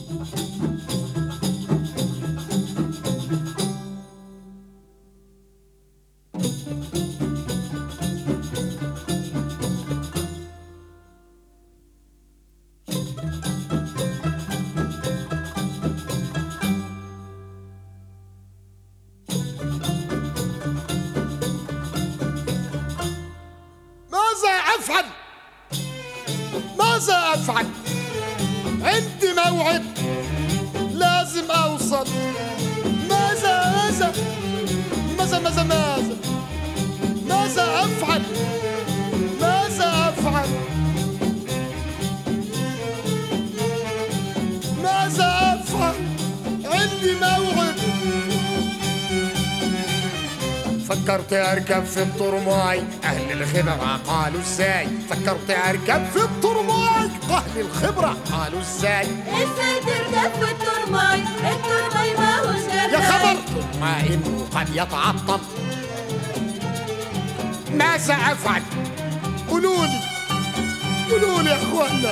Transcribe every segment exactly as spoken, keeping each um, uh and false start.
أفعل؟ ماذا أفعل؟ عندي موعد لازم أوصل. ماذا ماذا ماذا ماذا ماذا ماذا أفعل؟ ماذا أفعل؟ ماذا أفعل؟ عندي موعد. فكرت أركب في الطرماي، أهل الخبرة قالوا إزاي؟ فكرت أركب في الطرماي، أهل الخبرة قالوا إزاي؟ إزاي تركب في الطرماي؟ الطرماي ماهوش جبال. يا خبر ما إنه قد يتعطل. ماذا أفعل؟ قولولي قولولي يا إخوانا.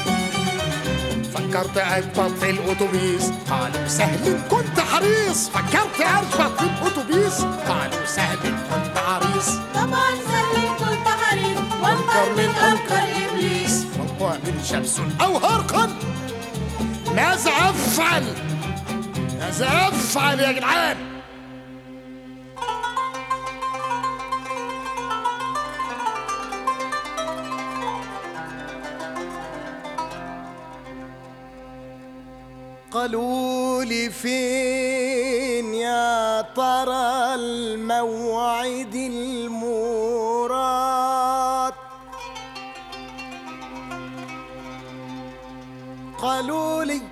فكرت أركب في الأتوبيس، قالوا سهل كنت حريص. فكرت أركب في الأتوبيس، قالوا سهل كنت عريص. طبعا سهل كنت حريص، وانكر من أنكر إبليس. والله من شمس أو هرقا. ماذا أفعل؟ ماذا أفعل يا جدعان؟ قالوا لي فين يا ترى الموعد المراد؟ قالوا لي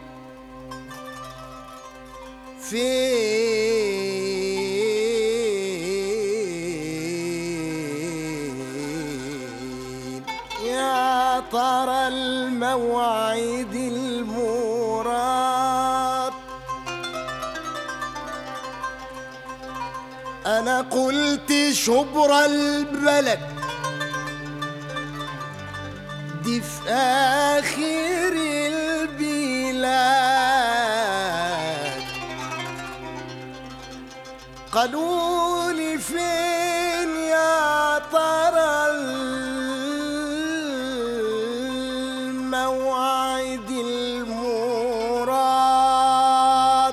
فين يا ترى الموعد المراد؟ أنا قلت شبرا البلد دي في آخر البلاد. قالوا لي فين يا ترى الموعد المراد؟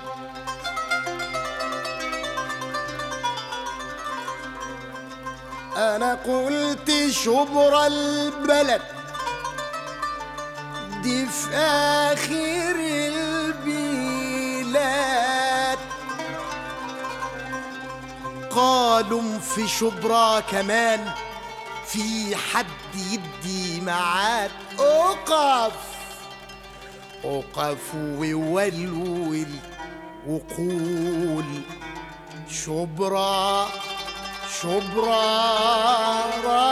أنا قلت شبرا البلد دي في آخر البلاد. قالوا في شبرا كمان في حد يدي معاد. أوقف أوقف وولول وقول شبرا شبرا را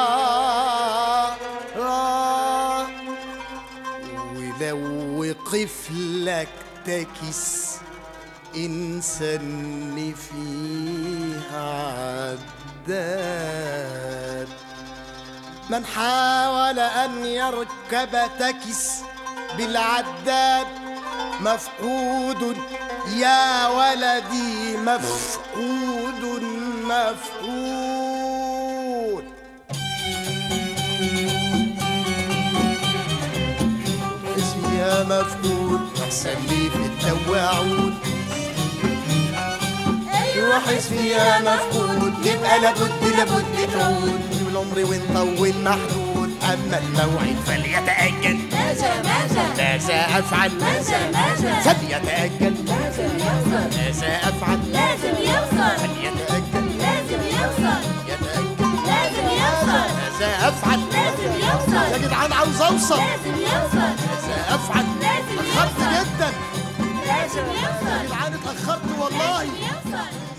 را. ولو وقف لك تكس انسى ان فيها عداد. من حاول ان يركب تكس بالعداد مفقود يا ولدي، مفقود مفقود. اسمي يا مفقود احسن لي في التواعود. أيوة اسمي يا مفقود، يبقى لابد لابد تعود. العمر ونطول محدود، اما الموعد فليتأجل. ماذا ماذا ماذا افعل؟ ماذا ماذا فليتأجل. لازم يوصل. ماذا افعل؟ لازم يوصل. فليتأجل. لازم يوصل. يتأجل. لازم يوصل. ماذا افعل؟ لازم يوصل. يا جدعان عاوز اوصل. لازم يوصل. ماذا افعل؟ لازم اتأخرت يوصل. جدا لازم يا يوصل. جدعان، اتأخرت والله. لازم يوصل.